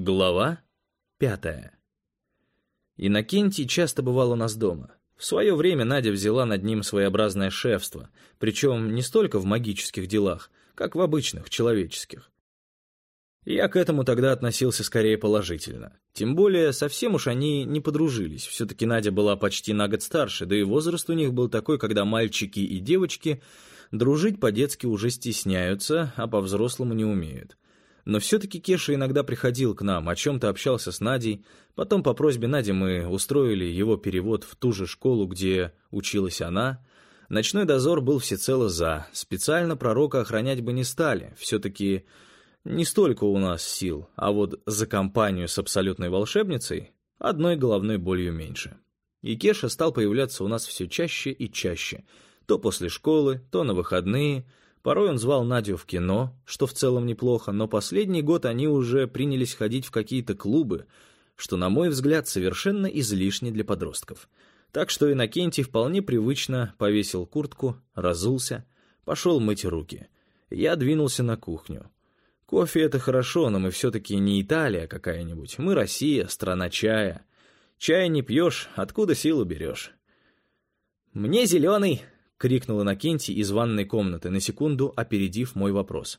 Глава 5. Иннокентий часто бывал у нас дома. В свое время Надя взяла над ним своеобразное шефство, причем не столько в магических делах, как в обычных, человеческих. Я к этому тогда относился скорее положительно. Тем более, совсем уж они не подружились. Все-таки Надя была почти на год старше, да и возраст у них был такой, когда мальчики и девочки дружить по-детски уже стесняются, а по-взрослому не умеют. Но все-таки Кеша иногда приходил к нам, о чем-то общался с Надей. Потом по просьбе Нади мы устроили его перевод в ту же школу, где училась она. Ночной дозор был всецело за. Специально пророка охранять бы не стали. Все-таки не столько у нас сил, а вот за компанию с абсолютной волшебницей одной головной болью меньше. И Кеша стал появляться у нас все чаще и чаще. То после школы, то на выходные. Порой он звал Надю в кино, что в целом неплохо, но последний год они уже принялись ходить в какие-то клубы, что, на мой взгляд, совершенно излишне для подростков. Так что Иннокентий вполне привычно повесил куртку, разулся, пошел мыть руки. Я двинулся на кухню. Кофе — это хорошо, но мы все-таки не Италия какая-нибудь. Мы Россия, страна чая. Чая не пьешь, откуда силу берешь? «Мне зеленый!» — крикнул Иннокентий из ванной комнаты, на секунду опередив мой вопрос.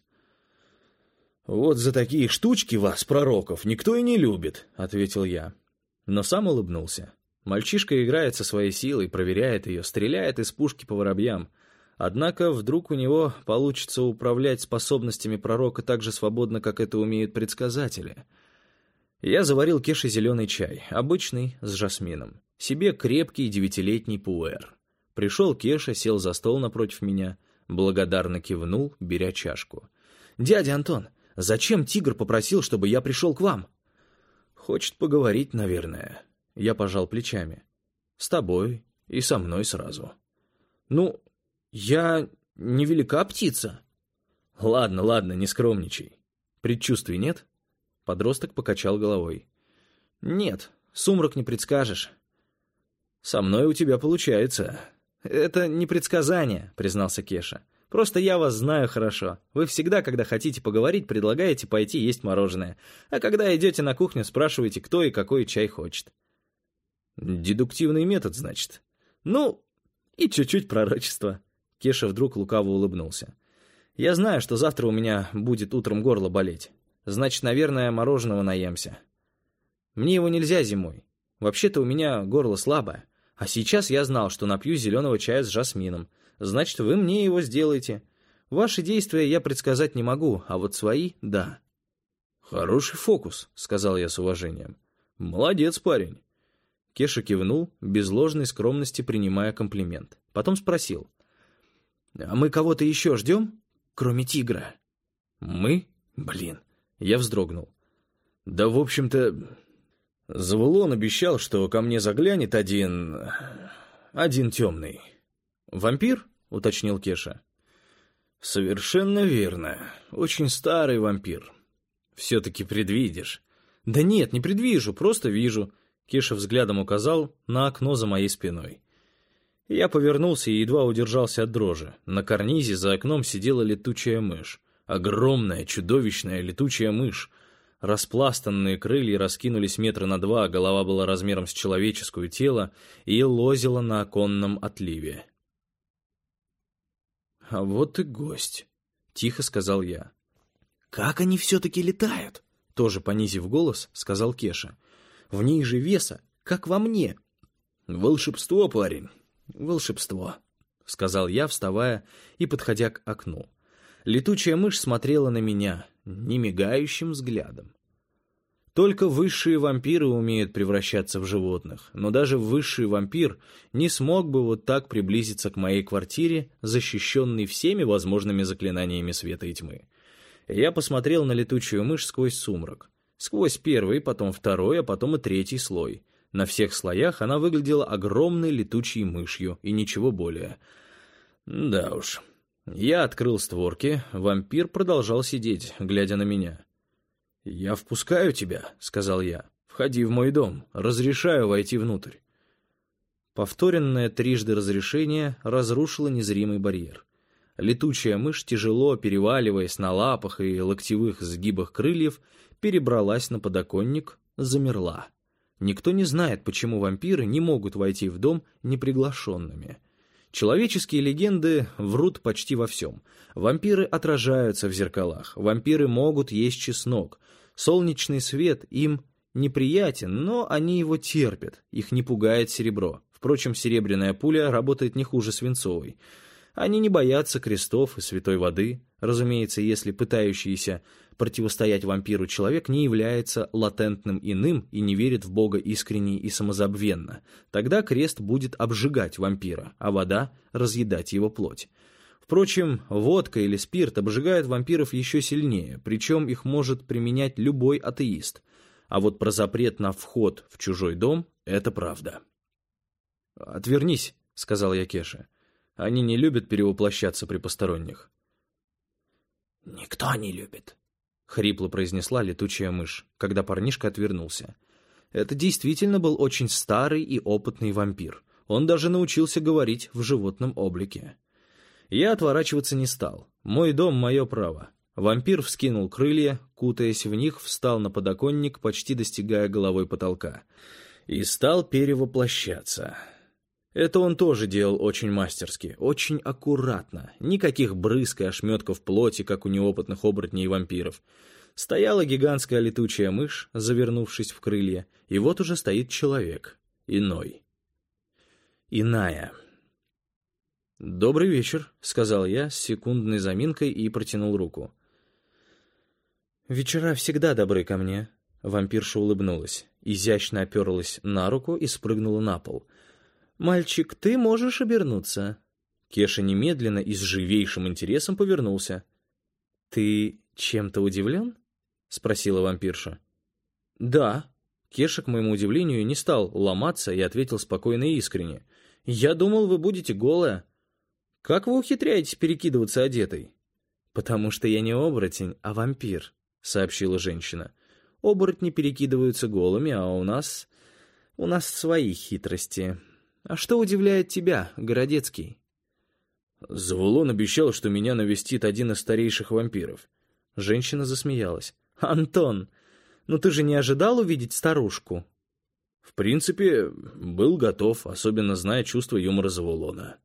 «Вот за такие штучки вас, пророков, никто и не любит», — ответил я. Но сам улыбнулся. Мальчишка играет со своей силой, проверяет ее, стреляет из пушки по воробьям. Однако вдруг у него получится управлять способностями пророка так же свободно, как это умеют предсказатели. Я заварил Кеше зеленый чай, обычный, с жасмином. Себе крепкий 9-летний пуэр. Пришел Кеша, сел за стол напротив меня, благодарно кивнул, беря чашку. «Дядя Антон, зачем тигр попросил, чтобы я пришел к вам?» «Хочет поговорить, наверное». Я пожал плечами. «С тобой и со мной сразу». «Ну, я не велика птица». «Ладно, ладно, не скромничай. Предчувствий нет?» Подросток покачал головой. «Нет, сумрак не предскажешь». «Со мной у тебя получается». «Это не предсказание», — признался Кеша. «Просто я вас знаю хорошо. Вы всегда, когда хотите поговорить, предлагаете пойти есть мороженое. А когда идете на кухню, спрашиваете, кто и какой чай хочет». «Дедуктивный метод, значит?» «Ну, и чуть-чуть пророчества». Кеша вдруг лукаво улыбнулся. «Я знаю, что завтра у меня будет утром горло болеть. Значит, наверное, мороженого наемся. Мне его нельзя зимой. Вообще-то у меня горло слабое. А сейчас я знал, что напью зеленого чая с жасмином. Значит, вы мне его сделаете. Ваши действия я предсказать не могу, а вот свои — да». «Хороший фокус», — сказал я с уважением. «Молодец, парень». Кеша кивнул, без ложной скромности принимая комплимент. Потом спросил. «А мы кого-то еще ждем, кроме тигра?» «Мы? Блин». Я вздрогнул. «Да, в общем-то, Завулон обещал, что ко мне заглянет один темный». «Вампир?» — уточнил Кеша. «Совершенно верно. Очень старый вампир. Все-таки предвидишь». «Да нет, не предвижу, просто вижу». Кеша взглядом указал на окно за моей спиной. Я повернулся и едва удержался от дрожи. На карнизе за окном сидела летучая мышь. Огромная, чудовищная летучая мышь. Распластанные крылья раскинулись 2 метра, а голова была размером с человеческое тело и лозила на оконном отливе. «А вот и гость», — тихо сказал я. «Как они все-таки летают?» — тоже понизив голос, сказал Кеша. «В ней же веса, как во мне». «Волшебство, парень, волшебство», — сказал я, вставая и подходя к окну. Летучая мышь смотрела на меня немигающим взглядом. Только высшие вампиры умеют превращаться в животных, но даже высший вампир не смог бы вот так приблизиться к моей квартире, защищенной всеми возможными заклинаниями света и тьмы. Я посмотрел на летучую мышь сквозь сумрак. Сквозь первый, потом второй, а потом и третий слой. На всех слоях она выглядела огромной летучей мышью, и ничего более. Да уж. Я открыл створки, вампир продолжал сидеть, глядя на меня. «Я впускаю тебя», — сказал я. «Входи в мой дом, разрешаю войти внутрь». Повторенное трижды разрешение разрушило незримый барьер. Летучая мышь, тяжело переваливаясь на лапах и локтевых сгибах крыльев, перебралась на подоконник, замерла. Никто не знает, почему вампиры не могут войти в дом неприглашенными. Человеческие легенды врут почти во всем. Вампиры отражаются в зеркалах, вампиры могут есть чеснок. Солнечный свет им неприятен, но они его терпят, их не пугает серебро. Впрочем, серебряная пуля работает не хуже свинцовой. Они не боятся крестов и святой воды, разумеется, если пытающийся противостоять вампиру человек не является латентным иным и не верит в Бога искренне и самозабвенно. Тогда крест будет обжигать вампира, а вода — разъедать его плоть. Впрочем, водка или спирт обжигают вампиров еще сильнее, причем их может применять любой атеист. А вот про запрет на вход в чужой дом — это правда. «Отвернись», — сказал я Кеше. «Они не любят перевоплощаться при посторонних». «Никто не любит», — хрипло произнесла летучая мышь, когда парнишка отвернулся. Это действительно был очень старый и опытный вампир. Он даже научился говорить в животном облике. Я отворачиваться не стал. Мой дом — мое право. Вампир вскинул крылья, кутаясь в них, встал на подоконник, почти достигая головой потолка, и стал перевоплощаться. Это он тоже делал очень мастерски, очень аккуратно. Никаких брызг и ошметков плоти, как у неопытных оборотней и вампиров. Стояла гигантская летучая мышь, завернувшись в крылья, и вот уже стоит человек. Иной. Иная. «Добрый вечер», — сказал я с секундной заминкой и протянул руку. «Вечера всегда добры ко мне», — вампирша улыбнулась, изящно оперлась на руку и спрыгнула на пол. «Мальчик, ты можешь обернуться». Кеша немедленно и с живейшим интересом повернулся. «Ты чем-то удивлен?» — спросила вампирша. «Да». Кеша, к моему удивлению, не стал ломаться и ответил спокойно и искренне. «Я думал, вы будете голая. Как вы ухитряетесь перекидываться одетой?» «Потому что я не оборотень, а вампир», — сообщила женщина. «Оборотни перекидываются голыми, а у нас свои хитрости. А что удивляет тебя, Городецкий?» «Завулон обещал, что меня навестит один из старейших вампиров». Женщина засмеялась. «Антон, ну ты же не ожидал увидеть старушку?» «В принципе, был готов, особенно зная чувство юмора Завулона».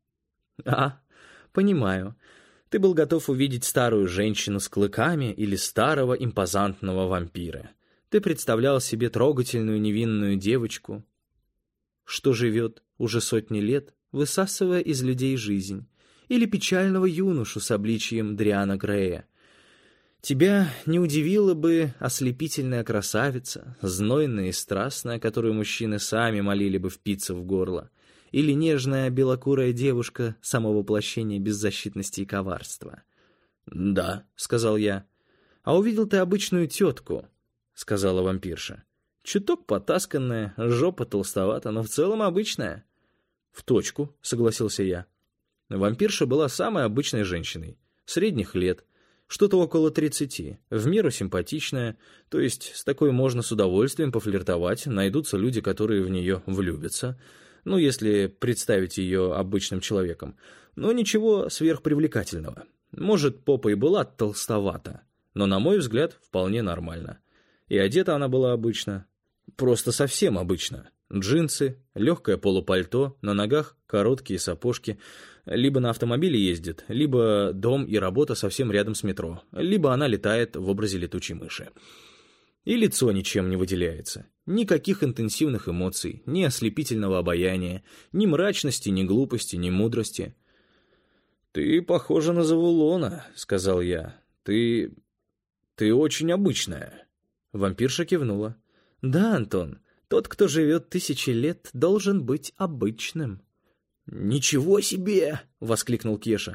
Понимаю. Ты был готов увидеть старую женщину с клыками или старого импозантного вампира. Ты представлял себе трогательную невинную девочку, что живет уже сотни лет, высасывая из людей жизнь, или печального юношу с обличием Дриана Грея. Тебя не удивила бы ослепительная красавица, знойная и страстная, которую мужчины сами молили бы впиться в горло, или нежная белокурая девушка, само воплощение беззащитности и коварства. «Да», — сказал я. «А увидел ты обычную тетку», — сказала вампирша. «Чуток потасканная, жопа толстовата, но в целом обычная». «В точку», — согласился я. Вампирша была самой обычной женщиной, средних лет, что-то около 30, в меру симпатичная, то есть с такой можно с удовольствием пофлиртовать, найдутся люди, которые в нее влюбятся, ну, если представить ее обычным человеком, но ничего сверхпривлекательного. Может, попа и была толстовата, но, на мой взгляд, вполне нормально. И одета она была обычно, просто совсем обычно. Джинсы, легкое полупальто, на ногах короткие сапожки. Либо на автомобиле ездит, либо дом и работа совсем рядом с метро, либо она летает в образе летучей мыши. И лицо ничем не выделяется. Никаких интенсивных эмоций, ни ослепительного обаяния, ни мрачности, ни глупости, ни мудрости. «Ты похожа на Завулона», — сказал я. «Ты очень обычная». Вампирша кивнула. «Да, Антон, тот, кто живет 1000 лет, должен быть обычным». «Ничего себе!» — воскликнул Кеша.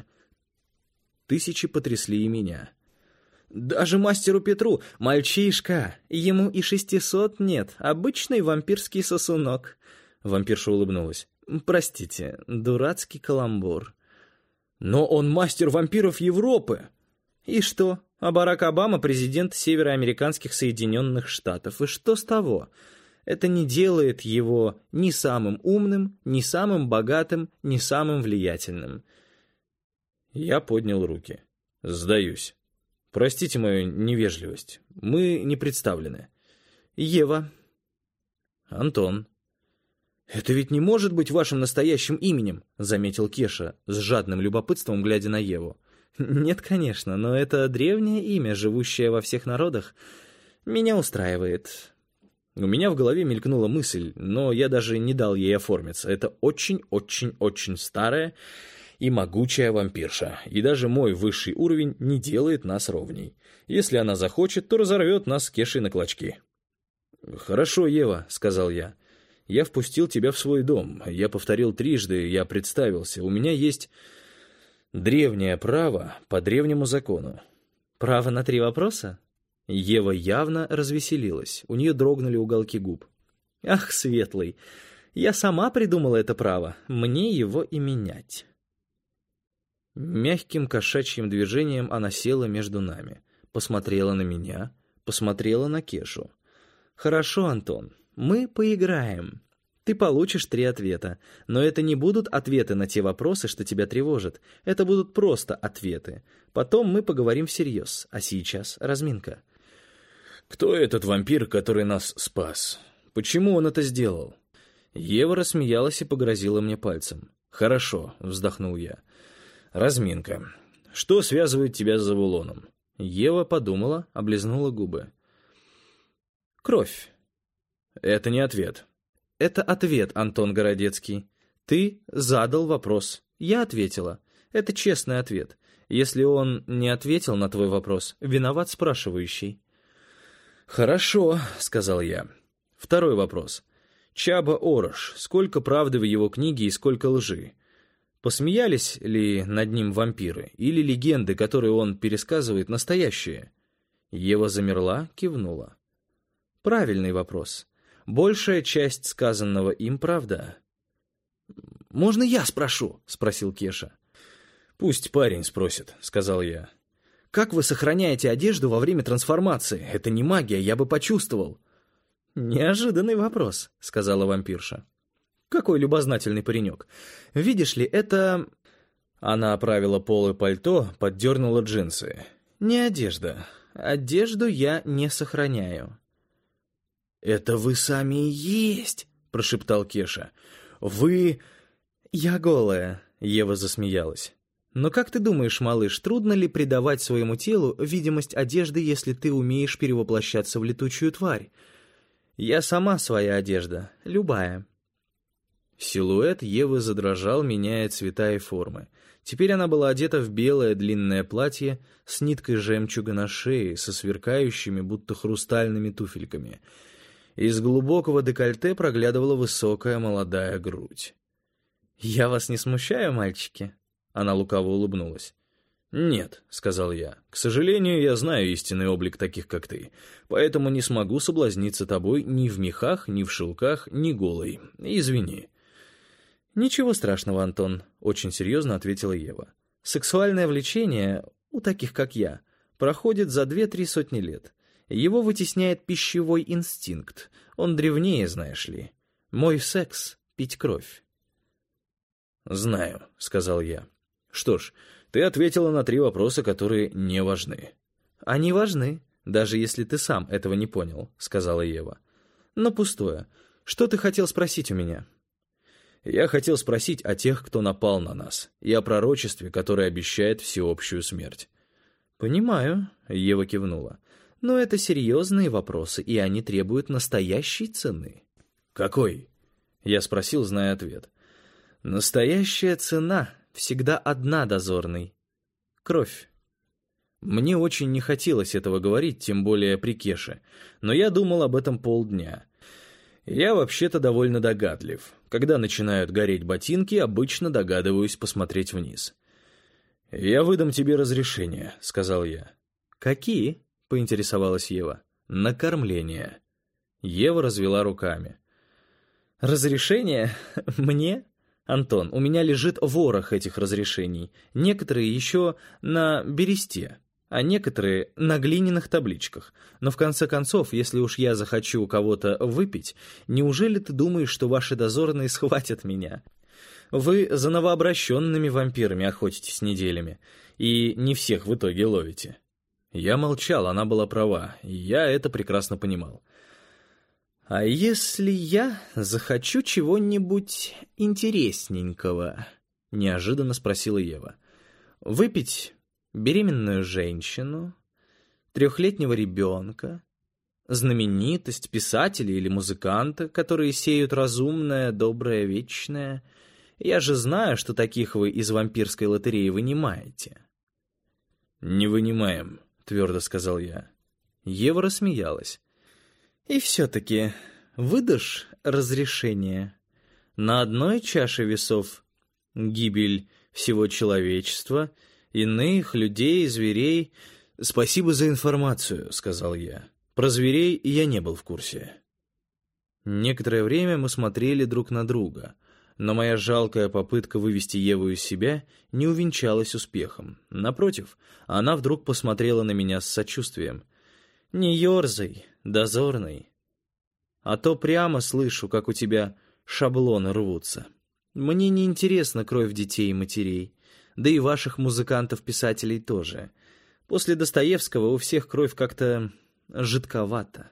1000 потрясли и меня. «Даже мастеру Петру, мальчишка, ему и 600 нет, обычный вампирский сосунок». Вампирша улыбнулась. «Простите, дурацкий каламбур». «Но он мастер вампиров Европы». «И что? А Барак Обама президент североамериканских Соединенных Штатов. И что с того? Это не делает его ни самым умным, ни самым богатым, ни самым влиятельным». Я поднял руки. Сдаюсь. Простите мою невежливость. Мы не представлены. Ева. Антон. «Это ведь не может быть вашим настоящим именем», — заметил Кеша, с жадным любопытством глядя на Еву. «Нет, конечно, но это древнее имя, живущее во всех народах. Меня устраивает». У меня в голове мелькнула мысль, но я даже не дал ей оформиться. Это очень-очень-очень старая и могучая вампирша, и даже мой высший уровень не делает нас ровней. Если она захочет, то разорвет нас с Кешей на клочки. «Хорошо, Ева», — сказал я. «Я впустил тебя в свой дом. Я повторил трижды, я представился. У меня есть древнее право по древнему закону». «Право на 3 вопроса?» Ева явно развеселилась. У нее дрогнули уголки губ. «Ах, Светлый, я сама придумала это право. Мне его и менять». Мягким кошачьим движением она села между нами. Посмотрела на меня, посмотрела на Кешу. «Хорошо, Антон, мы поиграем. Ты получишь 3 ответа, но это не будут ответы на те вопросы, что тебя тревожат. Это будут просто ответы. Потом мы поговорим всерьез, а сейчас разминка». «Кто этот вампир, который нас спас? Почему он это сделал?» Ева рассмеялась и погрозила мне пальцем. «Хорошо», — вздохнул я. «Разминка. Что связывает тебя с Завулоном?» Ева подумала, облизнула губы. «Кровь». «Это не ответ». «Это ответ, Антон Городецкий. Ты задал вопрос. Я ответила. Это честный ответ. Если он не ответил на твой вопрос, виноват спрашивающий». «Хорошо», — сказал я. Второй вопрос. Чаба Орош. Сколько правды в его книге и сколько лжи? Посмеялись ли над ним вампиры? Или легенды, которые он пересказывает, настоящие? Ева замерла, кивнула. Правильный вопрос. Большая часть сказанного им правда. «Можно я спрошу?» — спросил Кеша. «Пусть парень спросит», — сказал я. «Как вы сохраняете одежду во время трансформации? Это не магия, я бы почувствовал». «Неожиданный вопрос», — сказала вампирша. «Какой любознательный паренек. Видишь ли, это...» Она оправила полы пальто, поддернула джинсы. «Не одежда. Одежду я не сохраняю». «Это вы сами и есть», — прошептал Кеша. «Вы...» «Я голая», — Ева засмеялась. «Но как ты думаешь, малыш, трудно ли придавать своему телу видимость одежды, если ты умеешь перевоплощаться в летучую тварь? Я сама своя одежда, любая». Силуэт Евы задрожал, меняя цвета и формы. Теперь она была одета в белое длинное платье с ниткой жемчуга на шее, со сверкающими, будто хрустальными туфельками. Из глубокого декольте проглядывала высокая молодая грудь. «Я вас не смущаю, мальчики?» Она лукаво улыбнулась. «Нет», — сказал я, — «к сожалению, я знаю истинный облик таких, как ты, поэтому не смогу соблазниться тобой ни в мехах, ни в шелках, ни голой. Извини». «Ничего страшного, Антон», — очень серьезно ответила Ева. «Сексуальное влечение, у таких, как я, проходит за 2-3 сотни лет. Его вытесняет пищевой инстинкт. Он древнее, знаешь ли. Мой секс — пить кровь». «Знаю», — сказал я. «Что ж, ты ответила на 3 вопроса, которые не важны». «Они важны, даже если ты сам этого не понял», — сказала Ева. «Но пустое. Что ты хотел спросить у меня?» «Я хотел спросить о тех, кто напал на нас, и о пророчестве, которое обещает всеобщую смерть». «Понимаю», — Ева кивнула. «Но это серьезные вопросы, и они требуют настоящей цены». «Какой?» — я спросил, зная ответ. «Настоящая цена всегда одна, дозорный. Кровь». Мне очень не хотелось этого говорить, тем более при Кеше, но я думал об этом полдня. Я вообще-то довольно догадлив. Когда начинают гореть ботинки, обычно догадываюсь посмотреть вниз. «Я выдам тебе разрешение», — сказал я. «Какие?» — поинтересовалась Ева. «На кормление». Ева развела руками. «Разрешение? Мне? Антон, у меня лежит ворох этих разрешений. Некоторые еще на бересте, а некоторые на глиняных табличках. Но в конце концов, если уж я захочу у кого-то выпить, неужели ты думаешь, что ваши дозорные схватят меня? Вы за новообращенными вампирами охотитесь неделями, и не всех в итоге ловите». Я молчал, она была права, и я это прекрасно понимал. «А если я захочу чего-нибудь интересненького?» — неожиданно спросила Ева. «Выпить беременную женщину, 3-летнего ребенка, знаменитость, писателя или музыканта, которые сеют разумное, доброе, вечное. Я же знаю, что таких вы из вампирской лотереи вынимаете». «Не вынимаем», — твердо сказал я. Ева рассмеялась. «И все-таки выдашь разрешение? На одной чаше весов гибель всего человечества, иных людей, зверей...» «Спасибо за информацию», — сказал я. «Про зверей я не был в курсе». Некоторое время мы смотрели друг на друга, но моя жалкая попытка вывести Еву из себя не увенчалась успехом. Напротив, она вдруг посмотрела на меня с сочувствием. «Не ерзай, дозорный, а то прямо слышу, как у тебя шаблоны рвутся. Мне не интересна кровь детей и матерей, да и ваших музыкантов-писателей тоже. После Достоевского у всех кровь как-то жидковата».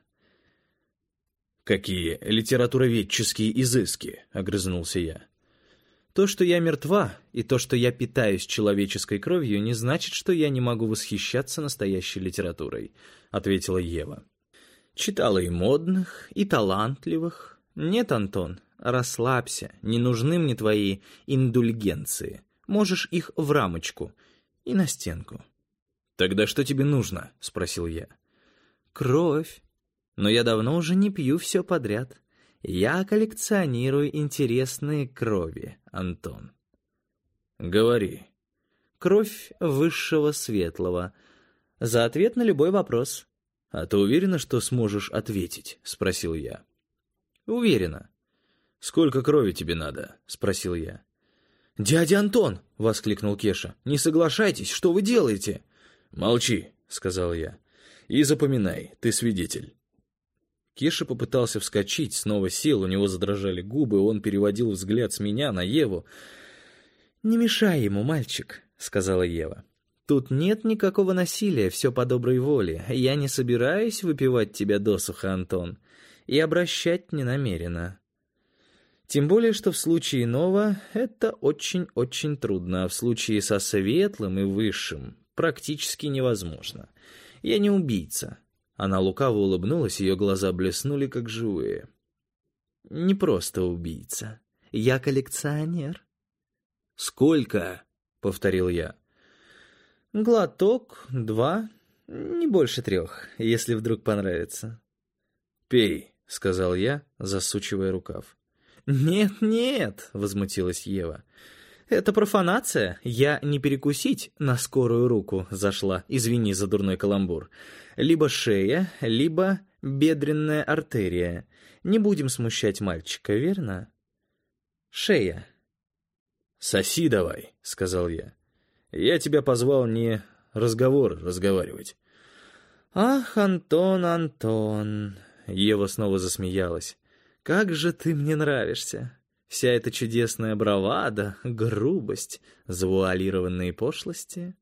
«Какие литературоведческие изыски!» — огрызнулся я. «То, что я мертва, и то, что я питаюсь человеческой кровью, не значит, что я не могу восхищаться настоящей литературой», — ответила Ева. «Читала и модных, и талантливых. Нет, Антон, расслабься, не нужны мне твои индульгенции. Можешь их в рамочку и на стенку». «Тогда что тебе нужно?» — спросил я. «Кровь. Но я давно уже не пью все подряд. Я коллекционирую интересные крови, Антон». «Говори». «Кровь высшего светлого. За ответ на любой вопрос». «А ты уверена, что сможешь ответить?» — спросил я. «Уверена». «Сколько крови тебе надо?» — спросил я. «Дядя Антон!» — воскликнул Кеша. «Не соглашайтесь, что вы делаете?» «Молчи», — сказал я. «И запоминай, ты свидетель». Кеша попытался вскочить, снова сел, у него задрожали губы, он переводил взгляд с меня на Еву. «Не мешай ему, мальчик», — сказала Ева. «Тут нет никакого насилия, все по доброй воле. Я не собираюсь выпивать тебя досуха, Антон, и обращать не намерена. Тем более, что в случае иного это очень-очень трудно, а в случае со светлым и высшим практически невозможно. Я не убийца». Она лукаво улыбнулась, ее глаза блеснули, как живые. «Не просто убийца. Я коллекционер». «Сколько?» — повторил я. «Глоток, 2, не больше 3, если вдруг понравится». «Пей», — сказал я, засучивая рукав. «Нет-нет», — возмутилась Ева. «Это профанация. Я не перекусить на скорую руку зашла, извини за дурной каламбур. Либо шея, либо бедренная артерия. Не будем смущать мальчика, верно? Шея». «Соси давай», — сказал я. «Я тебя позвал не разговаривать». «Ах, Антон, Антон», — Ева снова засмеялась. «Как же ты мне нравишься. Вся эта чудесная бравада, грубость, завуалированные пошлости».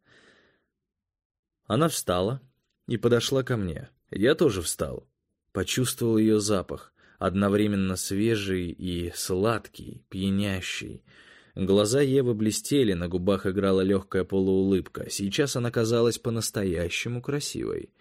Она встала и подошла ко мне. Я тоже встал. Почувствовал ее запах, одновременно свежий и сладкий, пьянящий. Глаза Евы блестели, на губах играла легкая полуулыбка. Сейчас она казалась по-настоящему красивой.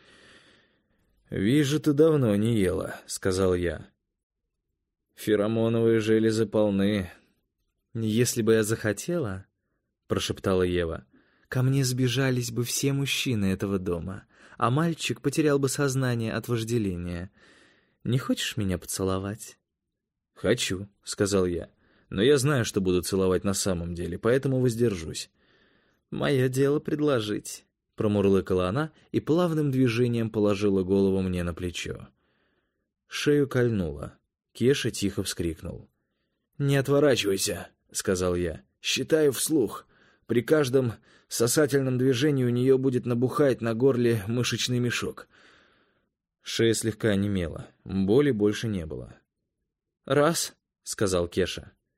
«Вижу, ты давно не ела», — сказал я. «Феромоновые железы полны». «Если бы я захотела», — прошептала Ева, — «ко мне сбежались бы все мужчины этого дома, а мальчик потерял бы сознание от вожделения. Не хочешь меня поцеловать?» «Хочу», — сказал я, — «но я знаю, что буду целовать на самом деле, поэтому воздержусь». «Мое дело предложить», — промурлыкала она и плавным движением положила голову мне на плечо. Шею кольнуло. Кеша тихо вскрикнул. «Не отворачивайся», — сказал я. «Считаю вслух. При каждом сосательном движении у нее будет набухать на горле мышечный мешок». Шея слегка онемела. Боли больше не было. «Раз», — сказал Кеша.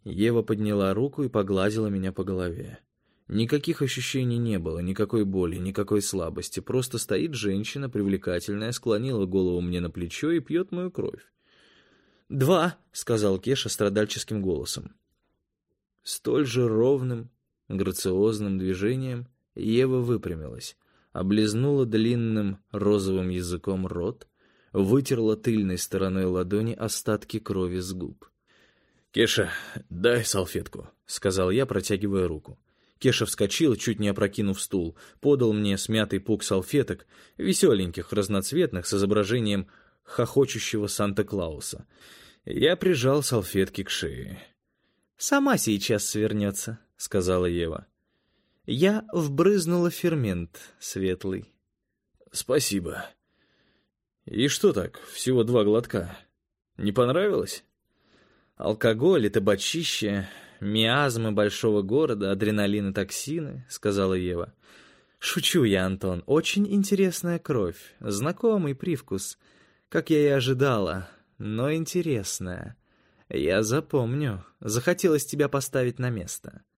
Ева подняла руку и погладила меня по голове. Никаких ощущений не было, никакой боли, никакой слабости. Просто стоит женщина, привлекательная, склонила голову мне на плечо и пьет мою кровь. «2», — сказал Кеша страдальческим голосом. Столь же ровным, грациозным движением Ева выпрямилась, облизнула длинным розовым языком рот, вытерла тыльной стороной ладони остатки крови с губ. «Кеша, дай салфетку», — сказал я, протягивая руку. Кеша вскочил, чуть не опрокинув стул, подал мне смятый пук салфеток, веселеньких, разноцветных, с изображением хохочущего Санта-Клауса. Я прижал салфетки к шее. «Сама сейчас свернется», — сказала Ева. «Я вбрызнула фермент светлый». «Спасибо. И что так, всего 2 глотка? Не понравилось?» «Алкоголь и табачище, миазмы большого города, адреналин и токсины», — сказала Ева. «Шучу я, Антон. Очень интересная кровь, знакомый привкус, как я и ожидала, но интересная. Я запомню. Захотелось тебя поставить на место».